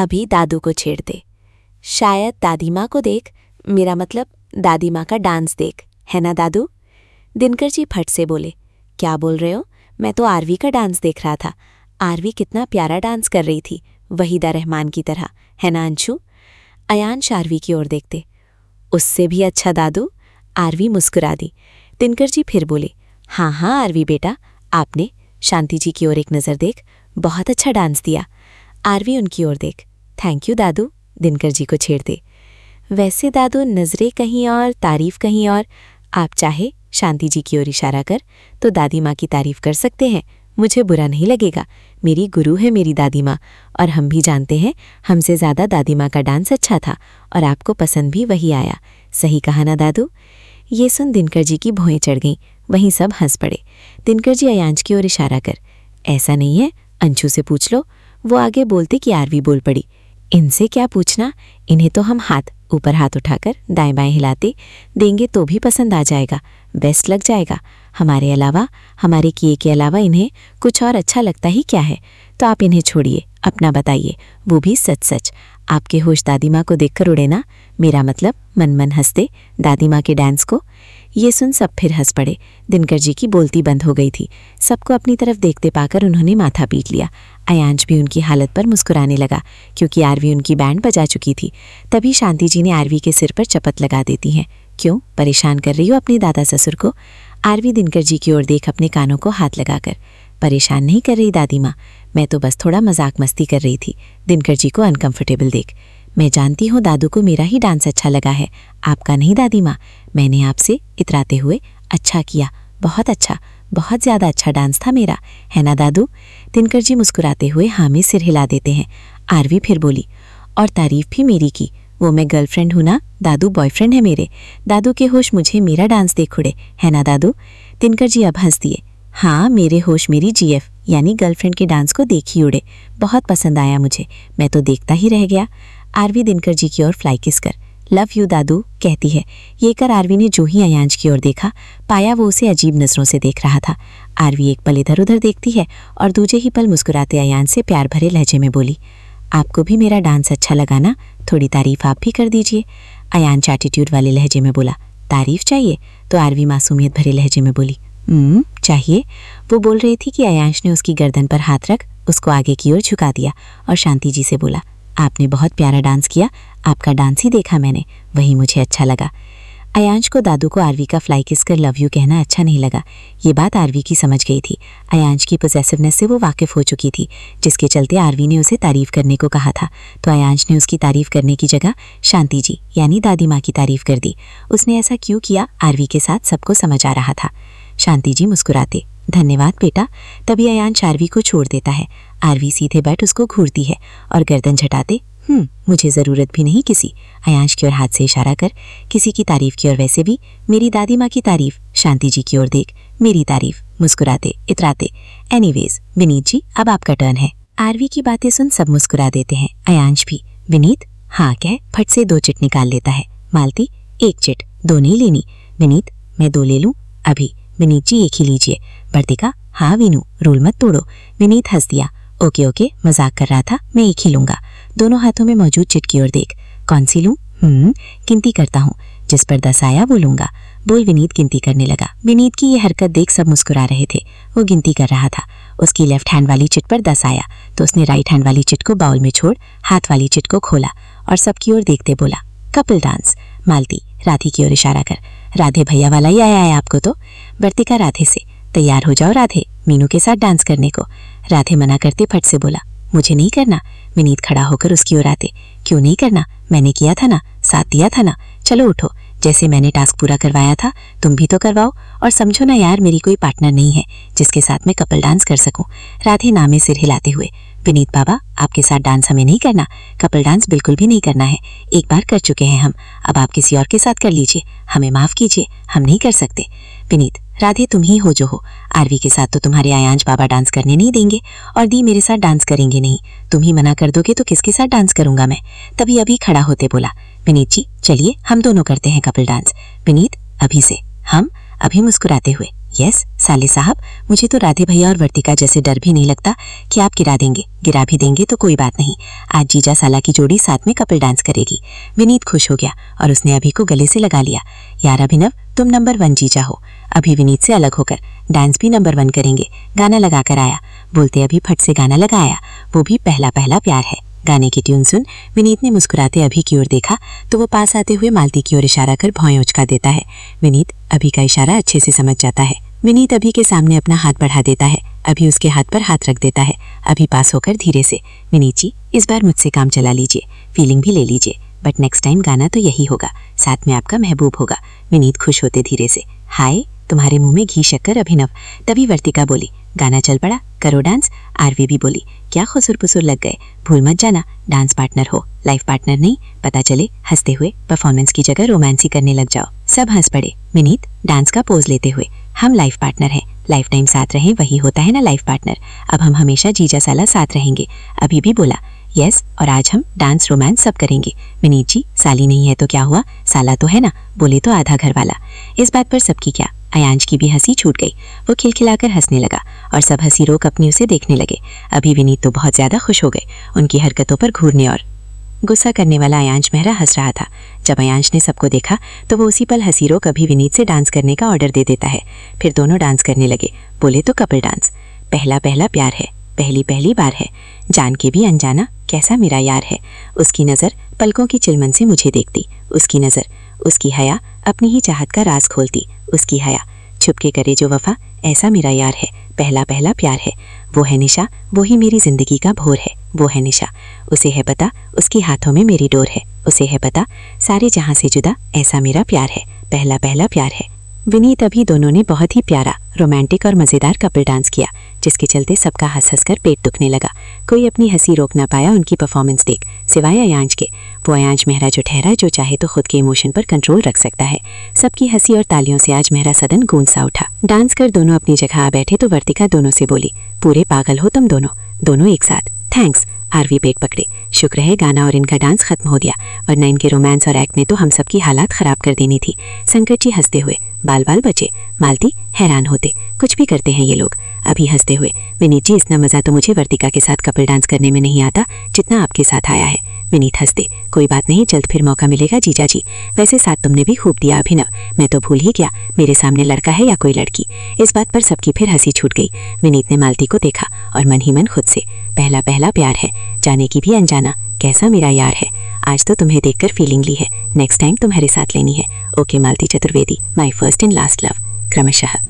अभी दादू को छेड़ते। शायद दादी माँ को देख, मेरा मतलब दादी माँ का डांस देख, है ना दादू? दिनकर जी फट से बोले, क्या बोल रहे हो? मैं तो आरवी का डांस देख रहा था। आरवी कितना प्यारा डांस कर रही थी, वहीदा रहमान की तरह, है ना अंशु? अयांश आरवी की ओर देखते। उससे भी अच्छा दादू। आरवी मुस्कुरा दी। दिनकर जी फिर बोले, हाँ हाँ आरवी बेटा, आपने शांति जी की ओर एक नज़र देख, बहुत अच्छा डांस दिया। आरवी उनकी ओर देख, थैंक यू दादू। दिनकर जी को छेड़ते। वैसे दादू नज़रें कहीं और, तारीफ कहीं और। आप चाहे शांति जी की ओर इशारा कर तो दादी माँ की तारीफ कर सकते हैं, मुझे बुरा नहीं लगेगा। मेरी गुरु है मेरी दादी माँ, और हम भी जानते हैं हमसे ज़्यादा दादी माँ का डांस अच्छा था और आपको पसंद भी वही आया। सही कहा ना दादू? ये सुन दिनकर जी की भौएं चढ़ गईं, वहीं सब हंस पड़े। दिनकर जी अयांश की ओर इशारा कर, ऐसा नहीं है, अंशु से पूछ लो। वो आगे बोलते कि आरवी बोल पड़ी, इनसे क्या पूछना, इन्हें तो हम ऊपर हाथ उठाकर दाएं बाएं हिलाते देंगे तो भी पसंद आ जाएगा, बेस्ट लग जाएगा। हमारे अलावा, हमारे किए के अलावा इन्हें कुछ और अच्छा लगता ही क्या है? तो आप इन्हें छोड़िए, अपना बताइए, वो भी सच सच। आपके होश दादी माँ को देखकर उड़े ना, मेरा मतलब मन मन हंसते दादी माँ के डांस को। ये सुन सब फिर हंस पड़े। दिनकर जी की बोलती बंद हो गई थी। सबको अपनी तरफ देखते पाकर उन्होंने माथा पीट लिया। अयांश भी उनकी हालत पर मुस्कुराने लगा, क्योंकि आरवी उनकी बैंड बजा चुकी थी। तभी शांति जी ने आरवी के सिर पर चपत लगा देती हैं, क्यों परेशान कर रही हो अपने दादा ससुर को? आरवी दिनकर जी की ओर देख अपने कानों को हाथ लगाकर, परेशान नहीं कर रही दादी माँ, मैं तो बस थोड़ा मजाक मस्ती कर रही थी। दिनकर जी को अनकंफर्टेबल देख, मैं जानती हूँ दादू को मेरा ही डांस अच्छा लगा है, आपका नहीं दादी माँ। मैंने आपसे इतराते हुए अच्छा किया, बहुत अच्छा, बहुत ज़्यादा अच्छा डांस था मेरा, है ना दादू? दिनकर जी मुस्कुराते हुए हाँ में सिर हिला देते हैं। आरवी फिर बोली, और तारीफ भी मेरी की, वो मैं गर्लफ्रेंड हूँ ना, दादू बॉयफ्रेंड है मेरे। दादू के होश मुझे मेरा डांस देख उड़े, है ना दादू? दिनकर जी अब हंस दिए, हाँ मेरे होश मेरी जीएफ यानी गर्लफ्रेंड के डांस को देख ही उड़े, बहुत पसंद आया मुझे, मैं तो देखता ही रह गया। आरवी दिनकर जी की ओर फ्लाई किस कर, लव यू दादू कहती है। ये कर आरवी ने जो ही अयांश की ओर देखा, पाया वो उसे अजीब नज़रों से देख रहा था। आरवी एक पल इधर उधर देखती है और दूजे ही पल मुस्कुराते अयांश से प्यार भरे लहजे में बोली, आपको भी मेरा डांस अच्छा लगा ना, थोड़ी तारीफ आप भी कर दीजिए। अयांश एटीट्यूड वाले लहजे में बोला, तारीफ चाहिए? तो आरवी मासूमियत भरे लहजे में बोली, चाहिए। वो बोल रही थी कि अयांश ने उसकी गर्दन पर हाथ रख उसको आगे की ओर झुका दिया और शांति जी से बोला, आपने बहुत प्यारा डांस किया, आपका डांस ही देखा मैंने, वही मुझे अच्छा लगा। अयांश को दादू को आरवी का फ्लाई किस कर लव यू कहना अच्छा नहीं लगा। ये बात आरवी की समझ गई थी। अयांश की पोजेसिवनेस से वो वाकिफ हो चुकी थी, जिसके चलते आरवी ने उसे तारीफ करने को कहा था। तो अयांश ने उसकी तारीफ करने की जगह शांति जी यानी दादी माँ की तारीफ कर दी। उसने ऐसा क्यों किया आरवी के साथ सबको समझ आ रहा था। शांति जी मुस्कुराते, धन्यवाद बेटा। तभी अयांश आरवी को छोड़ देता है। आरवी सीधे बैठ उसको घूरती है और गर्दन झटाते, मुझे ज़रूरत भी नहीं किसी, अयांश की ओर हाथ से इशारा कर, किसी की तारीफ की ओर, वैसे भी मेरी दादी माँ की तारीफ। शांति जी की ओर देख, मेरी तारीफ, मुस्कुराते इतराते। एनीवेज विनीत जी अब आपका टर्न है। आरवी की बातें सुन सब मुस्कुरा देते हैं, अयांश भी। विनीत हाँ कह फट से 2 चिट निकाल लेता है। मालती 1 चिट, 2 नहीं लेनी। विनीत मैं 2 ले लूँ अभी। विनीत जी 1 ही लीजिए। वर्तिका हाँ वीनू रूल मत तोड़ो। विनीत हंस दिया, ओके ओके मजाक कर रहा था, मैं 1 ही लूंगा। दोनों हाथों में मौजूद चिट की ओर देख, कौन सी लूं? गिनती करता हूँ, जिस पर 10 आया वो लूंगा। बोल विनीत गिनती करने लगा। विनीत की ये हरकत देख सब मुस्कुरा रहे थे। वो गिनती कर रहा था। उसकी लेफ्ट हैंड वाली चिट पर 10 आया तो उसने राइट हैंड वाली चिट को बाउल में छोड़ हाथ वाली चिट को खोला और सबकी ओर देखते बोला, कपल डांस। मालती राधे की ओर इशारा कर, राधे भैया वाला ही आया है आपको तो। वर्तिका राधे से, तैयार हो जाओ राधे मीनू के साथ डांस करने को। राधे मना करते फट से बोला, मुझे नहीं करना। विनीत खड़ा होकर उसकी ओर आते, क्यों नहीं करना, मैंने किया था ना, साथ दिया था ना, चलो उठो, जैसे मैंने टास्क पूरा करवाया था तुम भी तो करवाओ। और समझो ना यार मेरी कोई पार्टनर नहीं है जिसके साथ मैं कपल डांस कर सकूं। राधे नामे सिर हिलाते हुए, विनीत बाबा आपके साथ डांस हमें नहीं करना, कपल डांस बिल्कुल भी नहीं करना है, एक बार कर चुके हैं हम, अब आप किसी और के साथ कर लीजिए, हमें माफ कीजिए, हम नहीं कर सकते। विनीत राधे तुम ही हो जो हो, आरवी के साथ तो तुम्हारे अयांश बाबा डांस करने नहीं देंगे और दी मेरे साथ डांस करेंगे नहीं, तुम ही मना कर दोगे तो किसके साथ डांस करूंगा मैं। तभी अभी खड़ा होते बोला, विनीत जी चलिए हम दोनों करते हैं कपल डांस। विनीत अभी से हम, अभी मुस्कुराते हुए, यस साले साहब, मुझे तो राधे भैया और वर्तिका जैसे डर भी नहीं लगता कि आप गिरा देंगे। गिरा भी देंगे तो कोई बात नहीं, आज जीजा साला की जोड़ी साथ में कपल डांस करेगी। विनीत खुश हो गया और उसने अभी को गले से लगा लिया। यार अभिनव, तुम नंबर 1 जीजा हो। अभी विनीत से अलग होकर डांस भी नंबर 1 करेंगे। गाना लगा कर आया। बोलते अभी फट से गाना लगाया, वो भी पहला पहला प्यार है। गाने की ट्यून सुन विनीत ने मुस्कुराते अभी की ओर देखा तो वो पास आते हुए मालती की ओर इशारा कर भौएं उचका देता है। विनीत अभी का इशारा अच्छे से समझ जाता है। विनीत अभी के सामने अपना हाथ बढ़ा देता है। अभी उसके हाथ पर हाथ रख देता है। अभी पास होकर धीरे से, विनीत जी इस बार मुझसे काम चला लीजिए, फीलिंग भी ले लीजिए, बट नेक्स्ट टाइम गाना तो यही होगा, साथ में आपका महबूब होगा। विनीत खुश होते धीरे से, हाय तुम्हारे मुंह में घी शक्कर अभिनव। तभी वर्तिका बोली, गाना चल पड़ा, करो डांस। आरवी भी बोली, क्या खुसुर पुसुर लग गए, भूल मत जाना डांस पार्टनर हो, लाइफ पार्टनर नहीं। पता चले हंसते हुए परफॉर्मेंस की जगह रोमांसी करने लग जाओ। सब हंस पड़े। विनीत डांस का पोज लेते हुए, हम लाइफ पार्टनर हैं, लाइफ टाइम साथ रहें वही होता है ना लाइफ पार्टनर। अब हम हमेशा जीजा साला साथ रहेंगे। अभी भी बोला, यस, और आज हम डांस रोमांस सब करेंगे। विनीत जी साली नहीं है तो क्या हुआ, साला तो है ना, बोले तो आधा घर वाला। इस बात पर सबकी क्या, अयांश की भी हंसी छूट गई। वो खिलखिलाकर हंसने लगा और सब हंसी रोक अपनी उसे देखने लगे। अभी विनीत तो बहुत ज्यादा खुश हो गए। उनकी हरकतों पर घूरने और गुस्सा करने वाला अयांश मेहरा हंस रहा था। जब अयांश ने सबको देखा तो वो उसी पल हंसी रोक अभी विनीत से डांस करने का ऑर्डर दे देता है। फिर दोनों डांस करने लगे। बोले तो कपल डांस। पहला पहला प्यार है, पहली पहली बार है, जान के भी अनजाना कैसा मेरा यार है। उसकी नज़र पलकों की चिलमन से मुझे देखती, उसकी नज़र, उसकी हया अपनी ही चाहत का राज खोलती, उसकी हया छुप के करे जो वफा, ऐसा मेरा यार है, पहला पहला प्यार है। वो है निशा, वो ही मेरी जिंदगी का भोर है, वो है निशा। उसे है पता उसके हाथों में मेरी डोर है, उसे है पता सारे जहां से जुदा ऐसा मेरा प्यार है, पहला पहला प्यार है। विनीत अभी दोनों ने बहुत ही प्यारा, रोमांटिक और मज़ेदार कपल डांस किया, जिसके चलते सबका हंस हंस कर पेट दुखने लगा। कोई अपनी हंसी रोक ना पाया उनकी परफॉर्मेंस देख, सिवाय अयांश के। वो अयांश मेहरा जो ठहरा, जो चाहे तो खुद के इमोशन पर कंट्रोल रख सकता है। सबकी हंसी और तालियों से आज मेहरा सदन गूंज सा उठा। डांस कर दोनों अपनी जगह आ बैठे तो वर्तिका दोनों से बोली, पूरे पागल हो तुम दोनों, दोनों एक साथ। थैंक्स। आरवी पेट पकड़े, शुक्र है गाना और इनका डांस खत्म हो गया, वरना इनके रोमांस और एक्ट ने तो हम सबकी हालात खराब कर देनी थी। संकट जी हंसते हुए, बाल बाल बचे। मालती हैरान होते, कुछ भी करते हैं ये लोग। अभी हंसते हुए, विनीत जी इतना मजा तो मुझे वर्तिका के साथ कपल डांस करने में नहीं आता जितना आपके साथ आया है। विनीत हंसते, कोई बात नहीं, जल्द फिर मौका मिलेगा जीजा जी। वैसे साथ तुमने भी खूब दिया अभिनव, मैं तो भूल ही गया मेरे सामने लड़का है या कोई लड़की। इस बात पर सबकी फिर हंसी छूट गई। विनीत ने मालती को देखा और मन ही मन खुद से, पहला पहला प्यार है, जाने की भी अनजाना कैसा मेरा यार है। आज तो तुम्हें देखकर फीलिंग ली है, नेक्स्ट टाइम तुम्हारे साथ लेनी है। Okay Malti Chaturvedi, my first and last love. क्रमशः।